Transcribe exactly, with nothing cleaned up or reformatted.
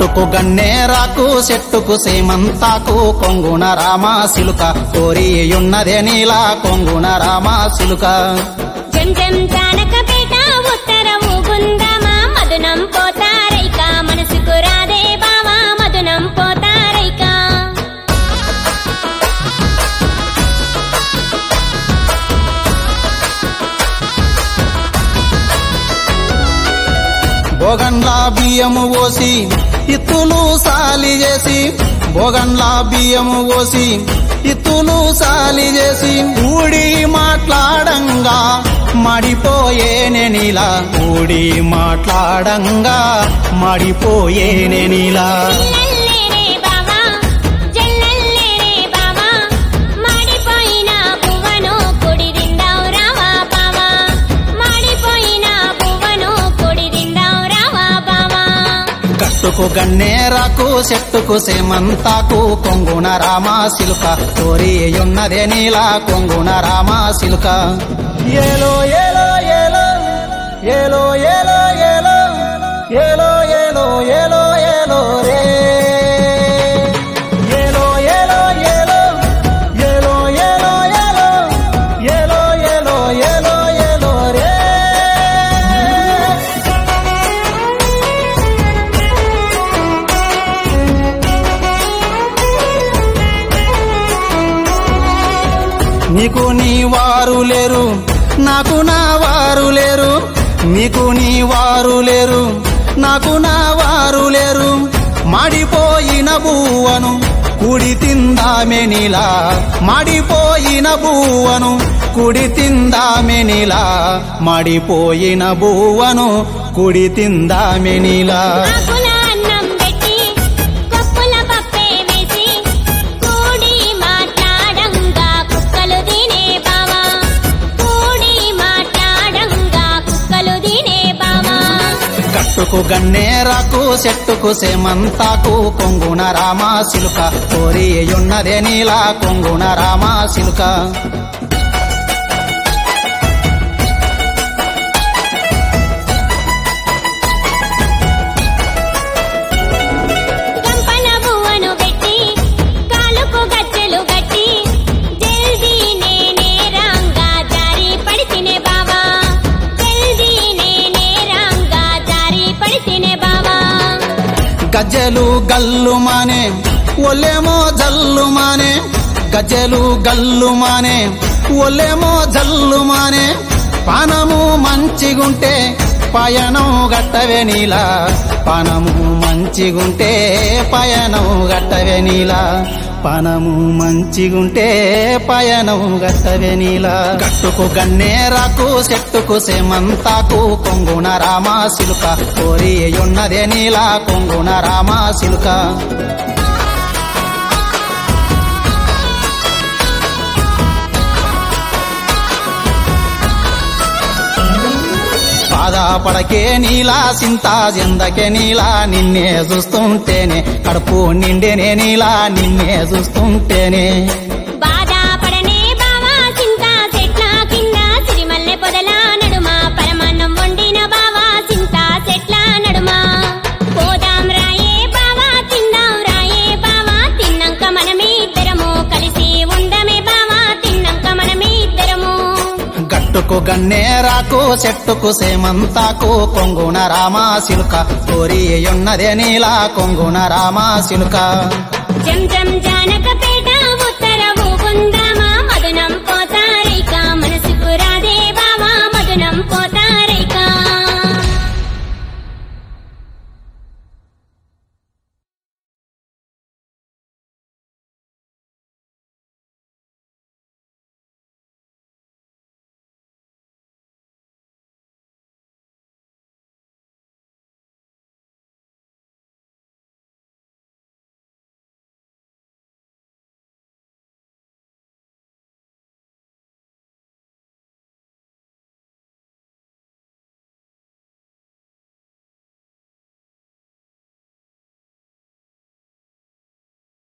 గట్టుకు గన్నేరాకు చెట్టుకు సేమంతాకు కొంగున రామ సిలుక కోరియున్నదే నీలా కొంగున రామ సిలుక జం జం జానకపేట ఉత్తర ఊగుందామా మధునం పోతారైక మనసుకు రాదే బావా మధునం పోతారైక బోగన్లా బియ్యము పోసి ఇత్తులు సాలి చేసి బోగన్లా బియ్యము పోసి ఇత్తులు సాలి చేసి ఊడి మాట్లాడంగా మడిపోయేనే నీలా ఊడి మాట్లాడంగా మడిపోయేనే నీలా జల్లెల్లేరే బావా జల్లెల్లేరే బావా మాడిపోయిన పువ్వను కుడిరిందావు రావా బావా మాడిపోయిన పువ్వను కుడిరిందావు రావా బావా గట్టుకు గన్నేరాకు చెట్టుకు సేమంతాకు కొంగున రామ సిలుక కోరియున్నదే నీలా కొంగున రామ సిలుక ఏలో ఏలో ఏలో ఏలో ఏలో ఏలో ఏలో ఏలో ఏలో ఏలో రే ఏలో ఏలో ఏలో ఏలో ఏలో ఏలో ఏలో ఏలో ఏలో ఏలో రే నీకు నీ వారు లేరు నాకు నా వారు లేరు నీకు నీ వారు లేరు నాకు నా వారు లేరు మాడిపోయిన బువ్వను కుడి తిందామె నీలా మాడిపోయిన బువ్వను కుడి తిందామె నీలా మాడిపోయిన బువ్వను కుడి తిందామె నీలా ఆకుల అన్నం పెట్టి పప్పుల పప్పే వేసి కూడి మాట్లాడంగా కుక్కలు తినే బావా కూడి మాట్లాడంగా కుక్కలు తినే బావా గట్టుకు గన్నేరాకు చెట్టుకు సేమంతాకు కొంగున రామ సిలుక కోరియున్నదే నీలా కొంగున రామ సిలుక గంపన బువ్వను పెట్టి కాలుకు గజ్జెలు గట్టి జల్దీ నేనే రాంగా జారి పడితినే బావా జల్దీ నేనే రాంగా జారి పడితినే బావా గజ్జెలు గల్లు మానే ఒలేమో జల్లు మానే గజ్జెలు గల్లు మానే ఒలేమో జల్లు మానే పానము మంచిగుంటే పయనం గట్టవే నీలా పానము మంచిగుంటే పయనం గట్టవే నీలా పానము మంచిగుంటే పయనం గట్టవే నీలా గట్టుకు గన్నేరాకు చెట్టుకు సేమంతాకు కొంగున రామ సిలుక కోరియున్నదే నీలా కొంగున రామ సిలుక బాధపడకే నీలా సింత జిందకే నీలా నిన్నే చూస్తుంటేనే కడుపు నిండేనే నీలా నిన్నే చూస్తుంటేనే బాధపడనే బావా చింత చెట్ల కింద సిరిమల్లె పొదల నడుమ పరమాన్నం వండిన బావా చింత చెట్ల నడుమ పోదాం రాయే బావా తిందాం రాయే బావా తిన్నాక మనమిద్దరము కలిసి ఉండమే బావా తిన్నాక మనమిద్దరము గట్టుకు గన్నేరాకు చెట్టుకు సేమంతాకు కొంగున రామ సిలుక కోరియున్నదే నీలా కొంగున రామ సిలుక జం జం జానకపేట